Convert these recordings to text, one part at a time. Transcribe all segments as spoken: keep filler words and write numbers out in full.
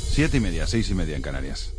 Siete y media, seis y media en Canarias.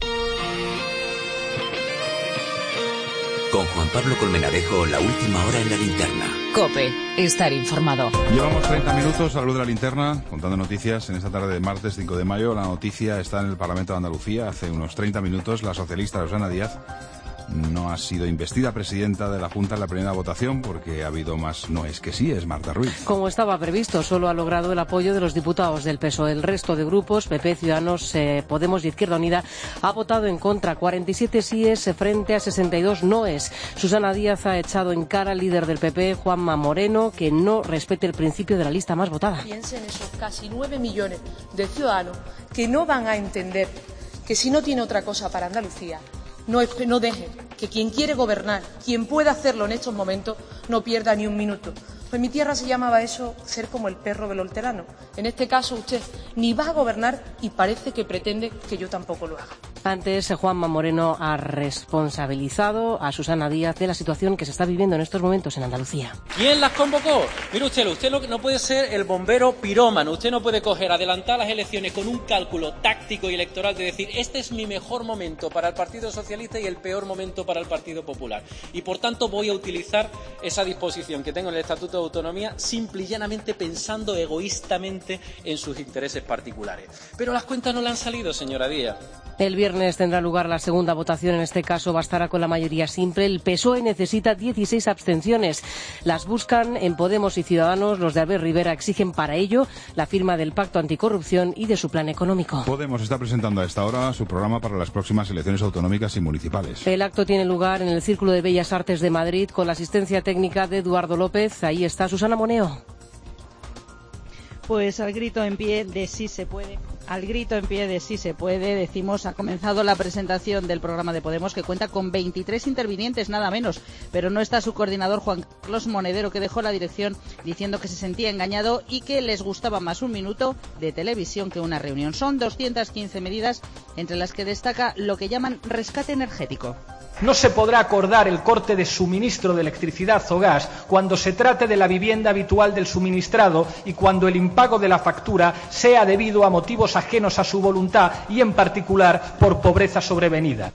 Con Juan Pablo Colmenarejo, la última hora en la linterna. COPE, estar informado. Llevamos treinta minutos a la luz de la linterna, contando noticias en esta tarde de martes cinco de mayo. La noticia está en el Parlamento de Andalucía. Hace unos treinta minutos, la socialista Susana Díaz no ha sido investida presidenta de la Junta en la primera votación porque ha habido más noes que sí, es Marta Ruiz. Como estaba previsto, solo ha logrado el apoyo de los diputados del P S O E. El resto de grupos, P P, Ciudadanos, eh, Podemos y Izquierda Unida, ha votado en contra. cuarenta y siete síes frente a sesenta y dos noes. Susana Díaz ha echado en cara al líder del P P, Juanma Moreno, que no respete el principio de la lista más votada. Piensen esos casi nueve millones de ciudadanos que no van a entender que si no tiene otra cosa para Andalucía, No, no dejen que quien quiere gobernar, quien pueda hacerlo en estos momentos, no pierda ni un minuto. Pues en mi tierra se llamaba eso ser como el perro belolterano. En este caso usted ni va a gobernar y parece que pretende que yo tampoco lo haga. Antes, Juanma Moreno ha responsabilizado a Susana Díaz de la situación que se está viviendo en estos momentos en Andalucía. ¿Quién las convocó? Mire usted, usted no puede ser el bombero pirómano. Usted no puede coger, adelantar las elecciones con un cálculo táctico y electoral de decir este es mi mejor momento para el Partido Socialista y el peor momento para el Partido Popular. Y por tanto voy a utilizar esa disposición que tengo en el Estatuto de Autonomía simple y llanamente pensando egoístamente en sus intereses particulares. Pero las cuentas no le han salido, señora Díaz. El viernes tendrá lugar la segunda votación. En este caso bastará con la mayoría simple. El P S O E necesita dieciséis abstenciones. Las buscan en Podemos y Ciudadanos. Los de Albert Rivera exigen para ello la firma del Pacto Anticorrupción y de su plan económico. Podemos está presentando a esta hora su programa para las próximas elecciones autonómicas y municipales. El acto tiene lugar en el Círculo de Bellas Artes de Madrid con la asistencia técnica de Eduardo López. Ahí está Susana Moneo. Pues al grito en pie de sí se puede. Al grito en pie de sí se puede, decimos, ha comenzado la presentación del programa de Podemos, que cuenta con veintitrés intervinientes, nada menos, pero no está su coordinador Juan Carlos Monedero, que dejó la dirección diciendo que se sentía engañado y que les gustaba más un minuto de televisión que una reunión. Son doscientas quince medidas, entre las que destaca lo que llaman rescate energético. No se podrá acordar el corte de suministro de electricidad o gas cuando se trate de la vivienda habitual del suministrado y cuando el impago de la factura sea debido a motivos ajenos a su voluntad y, en particular, por pobreza sobrevenida.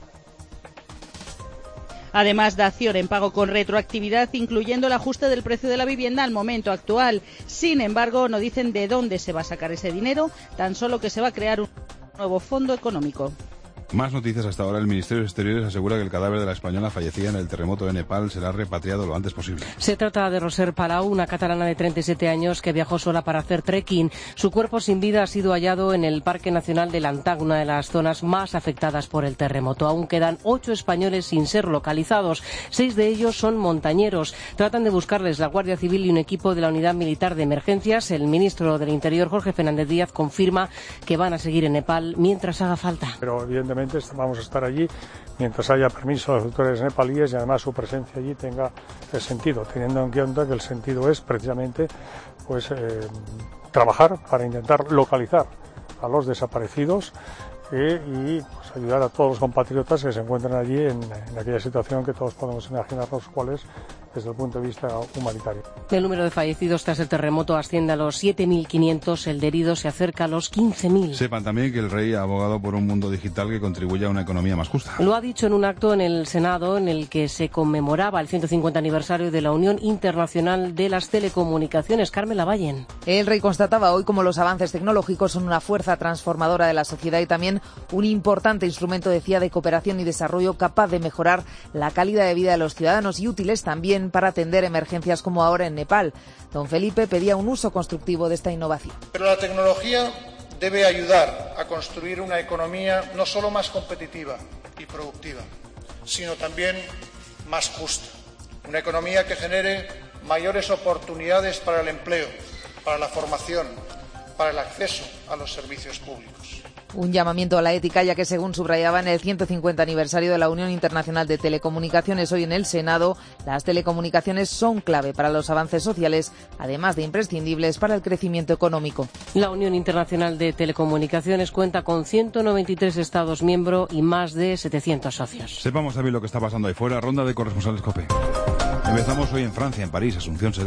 Además, dación en pago con retroactividad, incluyendo el ajuste del precio de la vivienda al momento actual. Sin embargo, no dicen de dónde se va a sacar ese dinero, tan solo que se va a crear un nuevo fondo económico. Más noticias hasta ahora. El Ministerio de Exteriores asegura que el cadáver de la española fallecida en el terremoto de Nepal será repatriado lo antes posible. Se trata de Roser Palau, una catalana de treinta y siete años que viajó sola para hacer trekking. Su cuerpo sin vida ha sido hallado en el Parque Nacional de Lantang, una de las zonas más afectadas por el terremoto. Aún quedan ocho españoles sin ser localizados. Seis de ellos son montañeros. Tratan de buscarles la Guardia Civil y un equipo de la Unidad Militar de Emergencias. El ministro del Interior, Jorge Fernández Díaz, confirma que van a seguir en Nepal mientras haga falta. Pero evidentemente vamos a estar allí mientras haya permiso a las autoridades nepalíes y además su presencia allí tenga el sentido, teniendo en cuenta que el sentido es precisamente pues eh, trabajar para intentar localizar a los desaparecidos eh, y pues, ayudar a todos los compatriotas que se encuentran allí en, en aquella situación que todos podemos imaginarnos cuál es desde el punto de vista humanitario. El número de fallecidos tras el terremoto asciende a los siete mil quinientos, el de heridos se acerca a los quince mil. Sepan también que el rey ha abogado por un mundo digital que contribuya a una economía más justa. Lo ha dicho en un acto en el Senado en el que se conmemoraba el ciento cincuenta aniversario de la Unión Internacional de las Telecomunicaciones. Carmen Lavallen. El rey constataba hoy cómo los avances tecnológicos son una fuerza transformadora de la sociedad y también un importante instrumento, decía, de cooperación y desarrollo capaz de mejorar la calidad de vida de los ciudadanos y útiles también para atender emergencias como ahora en Nepal. Don Felipe pedía un uso constructivo de esta innovación. Pero la tecnología debe ayudar a construir una economía no solo más competitiva y productiva, sino también más justa. Una economía que genere mayores oportunidades para el empleo, para la formación, para el acceso a los servicios públicos. Un llamamiento a la ética, ya que según subrayaba en el ciento cincuenta aniversario de la Unión Internacional de Telecomunicaciones hoy en el Senado, las telecomunicaciones son clave para los avances sociales, además de imprescindibles para el crecimiento económico. La Unión Internacional de Telecomunicaciones cuenta con ciento noventa y tres Estados miembros y más de setecientos socios. Sepamos también lo que está pasando ahí fuera. Ronda de corresponsales COPE. Empezamos hoy en Francia, en París, Asunción Serena.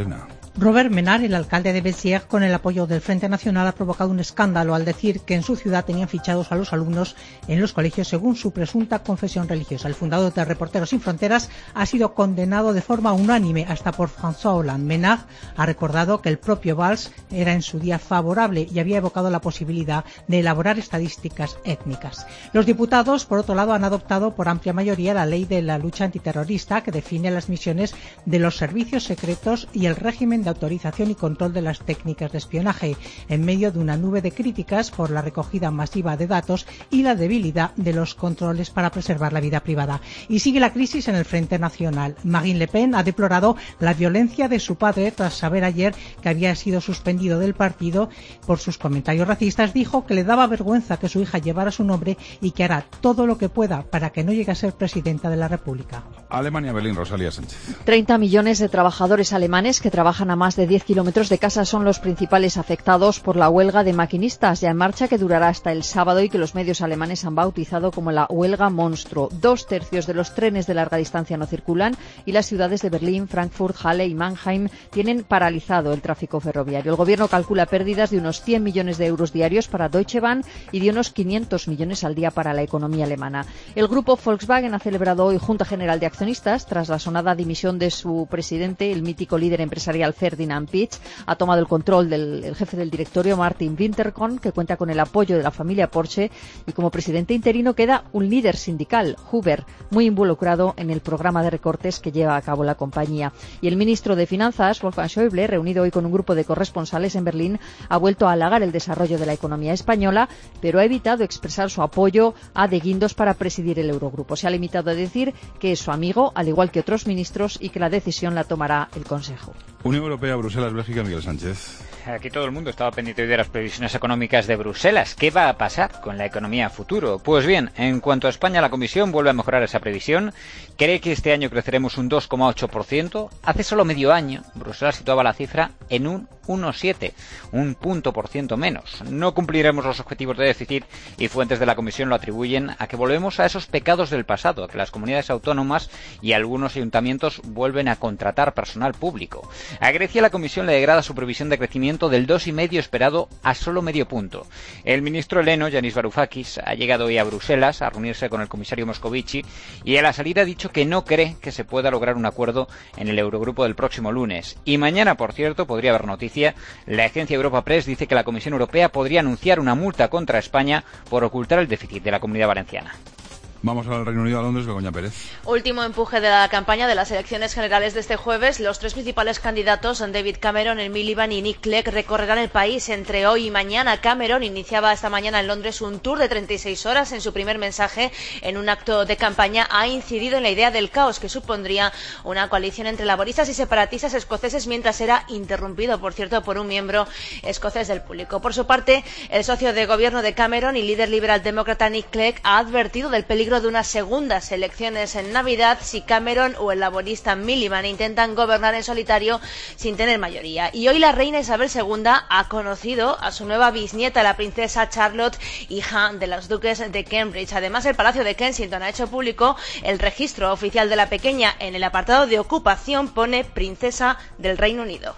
Robert Menard, el alcalde de Béziers, con el apoyo del Frente Nacional, ha provocado un escándalo al decir que en su ciudad tenían fichados a los alumnos en los colegios según su presunta confesión religiosa. El fundador de Reporteros Sin Fronteras ha sido condenado de forma unánime hasta por François Hollande. Menard ha recordado que el propio Valls era en su día favorable y había evocado la posibilidad de elaborar estadísticas étnicas. Los diputados, por otro lado, han adoptado por amplia mayoría la ley de la lucha antiterrorista que define las misiones de los servicios secretos y el régimen de autorización y control de las técnicas de espionaje, en medio de una nube de críticas por la recogida masiva de datos y la debilidad de los controles para preservar la vida privada. Y sigue la crisis en el Frente Nacional. Marine Le Pen ha deplorado la violencia de su padre tras saber ayer que había sido suspendido del partido por sus comentarios racistas. Dijo que le daba vergüenza que su hija llevara su nombre y que hará todo lo que pueda para que no llegue a ser presidenta de la República. Alemania, Berlín, Rosalía Sánchez. treinta millones de trabajadores alemanes que trabajan a más de diez kilómetros de casa son los principales afectados por la huelga de maquinistas ya en marcha, que durará hasta el sábado y que los medios alemanes han bautizado como la huelga monstruo. Dos tercios de los trenes de larga distancia no circulan y las ciudades de Berlín, Frankfurt, Halle y Mannheim tienen paralizado el tráfico ferroviario. El gobierno calcula pérdidas de unos cien millones de euros diarios para Deutsche Bahn y de unos quinientos millones al día para la economía alemana. El grupo Volkswagen ha celebrado hoy Junta General de Accionistas tras la sonada dimisión de su presidente, el mítico líder empresarial Ferdinand Piëch. Ha tomado el control del el jefe del directorio, Martin Winterkorn, que cuenta con el apoyo de la familia Porsche, y como presidente interino queda un líder sindical, Huber, muy involucrado en el programa de recortes que lleva a cabo la compañía. Y el ministro de Finanzas, Wolfgang Schäuble, reunido hoy con un grupo de corresponsales en Berlín, ha vuelto a halagar el desarrollo de la economía española, pero ha evitado expresar su apoyo a De Guindos para presidir el Eurogrupo. Se ha limitado a decir que es su amigo, al igual que otros ministros, y que la decisión la tomará el Consejo. Unión Europea, Bruselas, Bélgica, Miguel Sánchez. Aquí todo el mundo estaba pendiente hoy de las previsiones económicas de Bruselas. ¿Qué va a pasar con la economía a futuro? Pues bien, en cuanto a España, la Comisión vuelve a mejorar esa previsión. Cree que este año creceremos un dos coma ocho por ciento. Hace solo medio año, Bruselas situaba la cifra en un uno coma siete, un punto por ciento menos. No cumpliremos los objetivos de déficit y fuentes de la Comisión lo atribuyen a que volvemos a esos pecados del pasado, a que las comunidades autónomas y algunos ayuntamientos vuelven a contratar personal público. A Grecia la Comisión le degrada su previsión de crecimiento del dos coma cinco esperado a solo medio punto. El ministro heleno, Yanis Varoufakis, ha llegado hoy a Bruselas a reunirse con el comisario Moscovici y a la salida ha dicho que no cree que se pueda lograr un acuerdo en el Eurogrupo del próximo lunes. Y mañana, por cierto, podría haber noticia. La agencia Europa Press dice que la Comisión Europea podría anunciar una multa contra España por ocultar el déficit de la Comunidad Valenciana. Vamos al Reino Unido, a Londres, Begoña Pérez. Último empuje de la campaña de las elecciones generales de este jueves. Los tres principales candidatos, David Cameron, Ed Miliband y Nick Clegg, recorrerán el país entre hoy y mañana. Cameron iniciaba esta mañana en Londres un tour de treinta y seis horas. En su primer mensaje, en un acto de campaña, ha incidido en la idea del caos que supondría una coalición entre laboristas y separatistas escoceses, mientras era interrumpido, por cierto, por un miembro escocés del público. Por su parte, el socio de gobierno de Cameron y líder liberal demócrata Nick Clegg ha advertido del peligro de unas segundas elecciones en Navidad si Cameron o el laborista Miliband intentan gobernar en solitario sin tener mayoría. Y hoy la reina Isabel segunda ha conocido a su nueva bisnieta, la princesa Charlotte, hija de los duques de Cambridge. Además, el Palacio de Kensington ha hecho público el registro oficial de la pequeña. En el apartado de ocupación pone princesa del Reino Unido.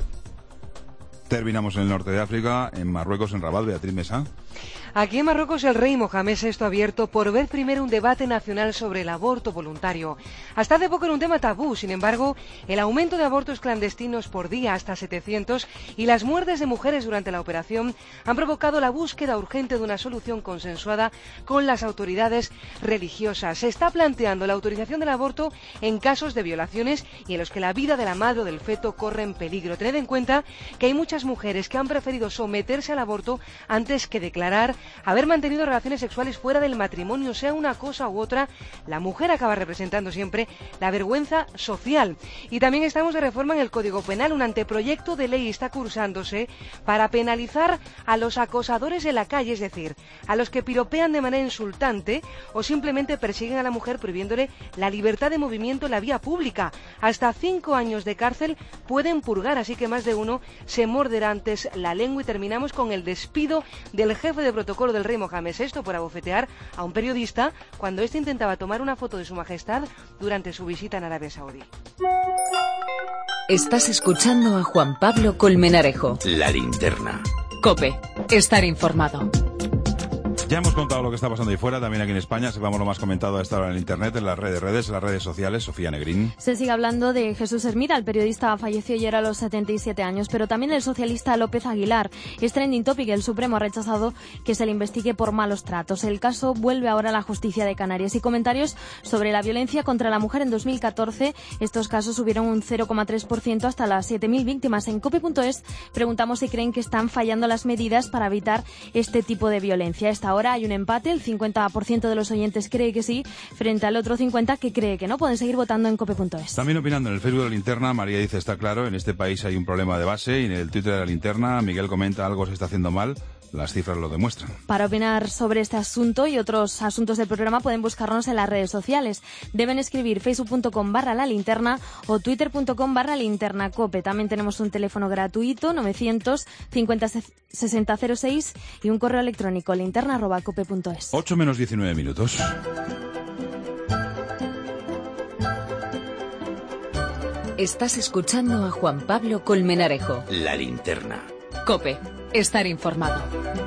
Terminamos en el norte de África, en Marruecos, en Rabat, Beatriz Mesa. Aquí en Marruecos el rey Mohamed sexto ha abierto por vez primero un debate nacional sobre el aborto voluntario. Hasta hace poco era un tema tabú, sin embargo, el aumento de abortos clandestinos por día hasta setecientos y las muertes de mujeres durante la operación han provocado la búsqueda urgente de una solución consensuada con las autoridades religiosas. Se está planteando la autorización del aborto en casos de violaciones y en los que la vida de la madre o del feto corre en peligro. Tened en cuenta que hay muchas mujeres que han preferido someterse al aborto antes que declarar haber mantenido relaciones sexuales fuera del matrimonio. Sea una cosa u otra, la mujer acaba representando siempre la vergüenza social. Y también estamos de reforma en el Código Penal. Un anteproyecto de ley está cursándose para penalizar a los acosadores en la calle, es decir, a los que piropean de manera insultante o simplemente persiguen a la mujer prohibiéndole la libertad de movimiento en la vía pública. Hasta cinco años de cárcel pueden purgar, así que más de uno se morderá antes la lengua. Y terminamos con el despido del jefe de protocolo del rey Mohamed sexto por abofetear a un periodista cuando éste intentaba tomar una foto de su majestad durante su visita en Arabia Saudí. Estás escuchando a Juan Pablo Colmenarejo. La linterna. COPE. Estar informado. Ya hemos contado lo que está pasando ahí fuera, también aquí en España. Sepamos lo más comentado a esta hora en Internet, en las redes, redes, en las redes sociales. Sofía Negrín. Se sigue hablando de Jesús Hermida. El periodista falleció ayer a los setenta y siete años, pero también el socialista López Aguilar. Es trending topic. El Supremo ha rechazado que se le investigue por malos tratos. El caso vuelve ahora a la justicia de Canarias. Y comentarios sobre la violencia contra la mujer en dos mil catorce. Estos casos subieron un cero coma tres por ciento hasta las siete mil víctimas. En cope punto es preguntamos si creen que están fallando las medidas para evitar este tipo de violencia. A esta hora hay un empate, el cincuenta por ciento de los oyentes cree que sí, frente al otro cincuenta por ciento que cree que no. Pueden seguir votando en cope punto es. También opinando en el Facebook de la Linterna, María dice, está claro, en este país hay un problema de base, y en el Twitter de la Linterna, Miguel comenta, algo se está haciendo mal. Las cifras lo demuestran. Para opinar sobre este asunto y otros asuntos del programa pueden buscarnos en las redes sociales. Deben escribir facebook punto com barra la linterna o twitter punto com barra linterna cope. También tenemos un teléfono gratuito novecientos cincuenta sesenta cero seis y un correo electrónico linterna arroba cope punto es. ocho menos diecinueve minutos. Estás escuchando a Juan Pablo Colmenarejo. La linterna. COPE. Estar informado.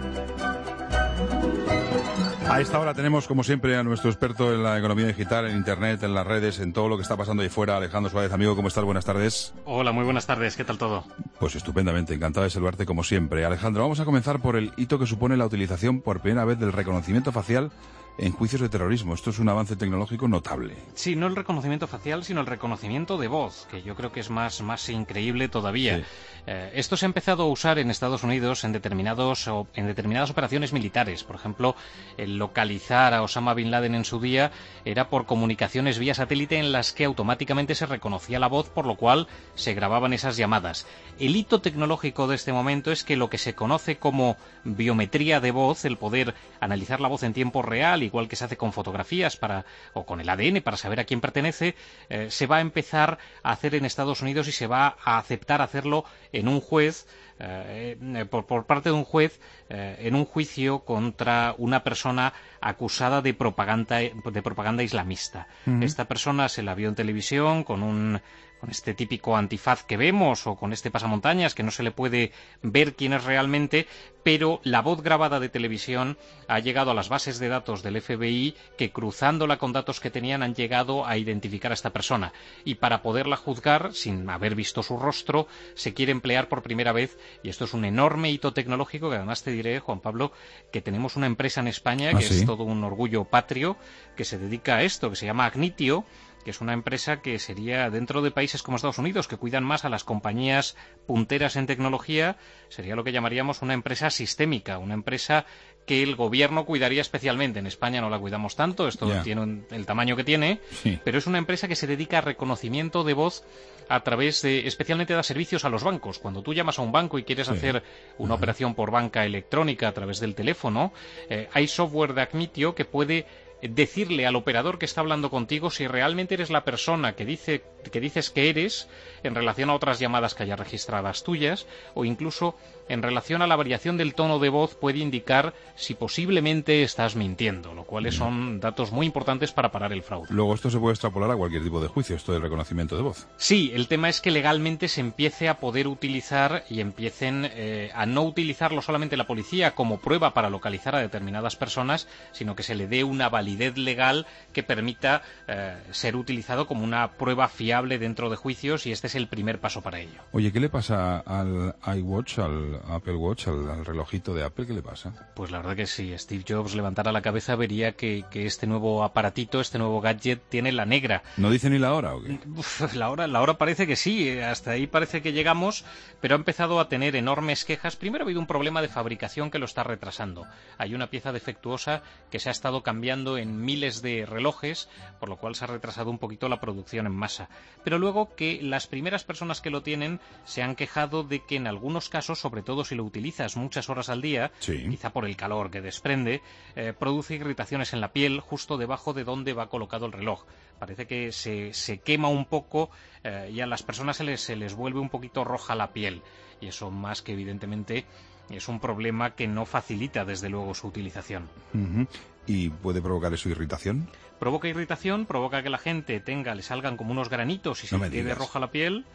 A esta hora tenemos, como siempre, a nuestro experto en la economía digital, en Internet, en las redes, en todo lo que está pasando ahí fuera, Alejandro Suárez. Amigo, ¿cómo estás? Buenas tardes. Hola, muy buenas tardes. ¿Qué tal todo? Pues estupendamente, encantado de saludarte como siempre. Alejandro, vamos a comenzar por el hito que supone la utilización por primera vez del reconocimiento facial en juicios de terrorismo. Esto es un avance tecnológico notable. Sí, no el reconocimiento facial, sino el reconocimiento de voz, que yo creo que es más, más increíble todavía. Sí. Eh, esto se ha empezado a usar en Estados Unidos en determinados o, en determinadas operaciones militares. Por ejemplo, el localizar a Osama Bin Laden en su día era por comunicaciones vía satélite en las que automáticamente se reconocía la voz, por lo cual se grababan esas llamadas. El hito tecnológico de este momento es que lo que se conoce como biometría de voz, el poder analizar la voz en tiempo real, igual que se hace con fotografías para, o con el A D N para saber a quién pertenece, eh, se va a empezar a hacer en Estados Unidos y se va a aceptar hacerlo en un juez, eh, por, por parte de un juez, eh, en un juicio contra una persona acusada de propaganda, de propaganda islamista. Uh-huh. Esta persona se la vio en televisión con un con este típico antifaz que vemos o con este pasamontañas que no se le puede ver quién es realmente, pero la voz grabada de televisión ha llegado a las bases de datos del F B I que, cruzándola con datos que tenían, han llegado a identificar a esta persona. Y para poderla juzgar, sin haber visto su rostro, se quiere emplear por primera vez, y esto es un enorme hito tecnológico que además te diré, Juan Pablo, que tenemos una empresa en España ¿Ah, que sí? es todo un orgullo patrio, que se dedica a esto, que se llama Agnitio, que es una empresa que sería, dentro de países como Estados Unidos, que cuidan más a las compañías punteras en tecnología, sería lo que llamaríamos una empresa sistémica, una empresa que el gobierno cuidaría especialmente. En España no la cuidamos tanto, esto yeah. tiene un, el tamaño que tiene, sí. pero es una empresa que se dedica a reconocimiento de voz a través de, especialmente da servicios a los bancos. Cuando tú llamas a un banco y quieres sí. hacer una uh-huh. operación por banca electrónica a través del teléfono, eh, hay software de Agnitio que puede decirle al operador que está hablando contigo si realmente eres la persona que dice que dices que eres en relación a otras llamadas que haya registradas tuyas, o incluso en relación a la variación del tono de voz puede indicar si posiblemente estás mintiendo, lo cual son datos muy importantes para parar el fraude. Luego esto se puede extrapolar a cualquier tipo de juicio, esto del reconocimiento de voz. Sí, el tema es que legalmente se empiece a poder utilizar y empiecen eh, a no utilizarlo solamente la policía como prueba para localizar a determinadas personas, sino que se le dé una validez legal que permita eh, ser utilizado como una prueba fiable dentro de juicios, y este es el primer paso para ello. Oye, ¿qué le pasa al iWatch, al Apple Watch, al, al relojito de Apple? ¿Qué le pasa? Pues la verdad que si Steve Jobs levantara la cabeza vería que, que este nuevo aparatito, este nuevo gadget tiene la negra. ¿No dice ni la hora o qué? Uf, la hora, la hora parece que sí, hasta ahí parece que llegamos, pero ha empezado a tener enormes quejas. Primero ha habido un problema de fabricación que lo está retrasando. Hay una pieza defectuosa que se ha estado cambiando en miles de relojes, por lo cual se ha retrasado un poquito la producción en masa. Pero luego que las primeras personas que lo tienen se han quejado de que en algunos casos, sobre todo si lo utilizas muchas horas al día, sí. quizá por el calor que desprende, eh, produce irritaciones en la piel justo debajo de donde va colocado el reloj. Parece que se, se quema un poco eh, y a las personas se les, se les vuelve un poquito roja la piel. Y eso, más que evidentemente, es un problema que no facilita desde luego su utilización. Uh-huh. ¿Y puede provocar eso irritación? Provoca irritación, provoca que la gente tenga, le salgan como unos granitos y se no le quede roja la piel. Vayamos.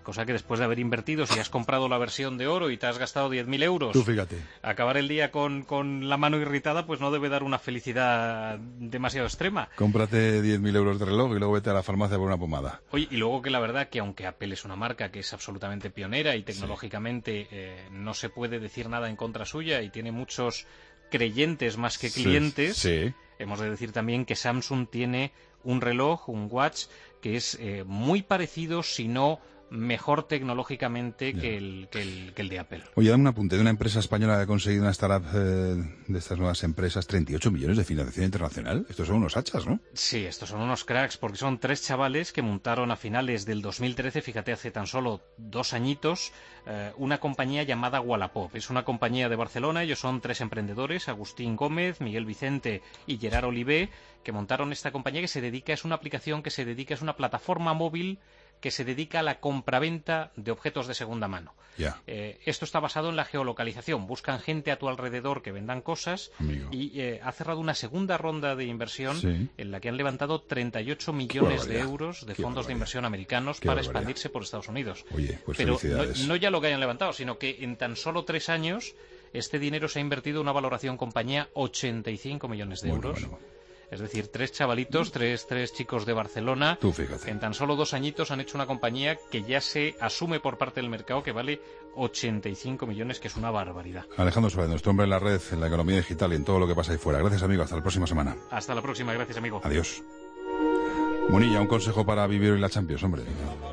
Cosa que después de haber invertido, si has comprado la versión de oro y te has gastado diez mil euros, tú fíjate, acabar el día con, con la mano irritada, pues no debe dar una felicidad demasiado extrema. Cómprate diez mil euros de reloj y luego vete a la farmacia por una pomada. Oye, y luego que la verdad que aunque Apple es una marca que es absolutamente pionera y tecnológicamente sí. eh, no se puede decir nada en contra suya y tiene muchos creyentes más que clientes, sí, sí. hemos de decir también que Samsung tiene un reloj, un watch, que es eh, muy parecido, si no mejor tecnológicamente que el, que, el, que el de Apple. Oye, dame un apunte de una empresa española que ha conseguido una startup eh, de estas nuevas empresas, treinta y ocho millones de financiación internacional. Estos son unos hachas, ¿no? Sí, estos son unos cracks, porque son tres chavales que montaron a finales del dos mil trece, fíjate, hace tan solo dos añitos, eh, una compañía llamada Wallapop. Es una compañía de Barcelona, ellos son tres emprendedores, Agustín Gómez, Miguel Vicente y Gerard Olivé, que montaron esta compañía que se dedica, es una aplicación que se dedica, es una plataforma móvil que se dedica a la compraventa de objetos de segunda mano. Yeah. Eh, esto está basado en la geolocalización. Buscan gente a tu alrededor que vendan cosas. Amigo. Y eh, ha cerrado una segunda ronda de inversión sí. en la que han levantado treinta y ocho millones de euros de Qué fondos de inversión americanos Qué para barbaridad. expandirse por Estados Unidos. Oye, pues Pero felicidades. no, no ya lo que hayan levantado, sino que en tan solo tres años este dinero se ha invertido en una valoración compañía ochenta y cinco millones de bueno, euros. Bueno. Es decir, tres chavalitos, tres, tres chicos de Barcelona, Tú fíjate. en tan solo dos añitos han hecho una compañía que ya se asume por parte del mercado que vale ochenta y cinco millones, que es una barbaridad. Alejandro Suárez, nuestro hombre en la red, en la economía digital y en todo lo que pasa ahí fuera. Gracias, amigo. Hasta la próxima semana. Hasta la próxima. Gracias, amigo. Adiós. Munilla, un consejo para vivir hoy la Champions, hombre.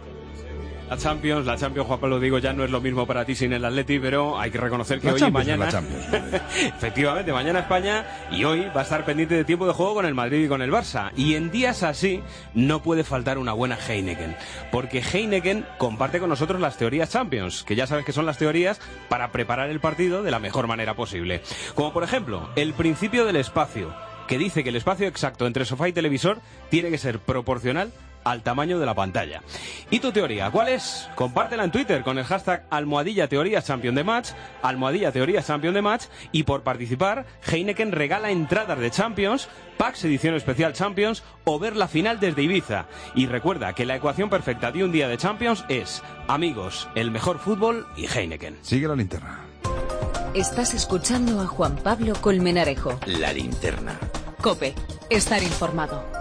La Champions, la Champions, Juan Pablo, digo, ya no es lo mismo para ti sin el Atleti, pero hay que reconocer que la hoy Champions y mañana... es la Champions. Efectivamente, mañana España y hoy va a estar pendiente de tiempo de juego con el Madrid y con el Barça. Y en días así no puede faltar una buena Heineken, porque Heineken comparte con nosotros las teorías Champions, que ya sabes que son las teorías para preparar el partido de la mejor manera posible. Como por ejemplo, el principio del espacio, que dice que el espacio exacto entre sofá y televisor tiene que ser proporcional al tamaño de la pantalla. ¿Y tu teoría cuál es? Compártela en Twitter con el hashtag almohadilla teorías champion de match, almohadilla teorías champion de match, y por participar, Heineken regala entradas de Champions, packs edición especial Champions o ver la final desde Ibiza. Y recuerda que la ecuación perfecta de un día de Champions es amigos, el mejor fútbol y Heineken. Sigue la linterna. Estás escuchando a Juan Pablo Colmenarejo. La linterna. COPE. Estar informado.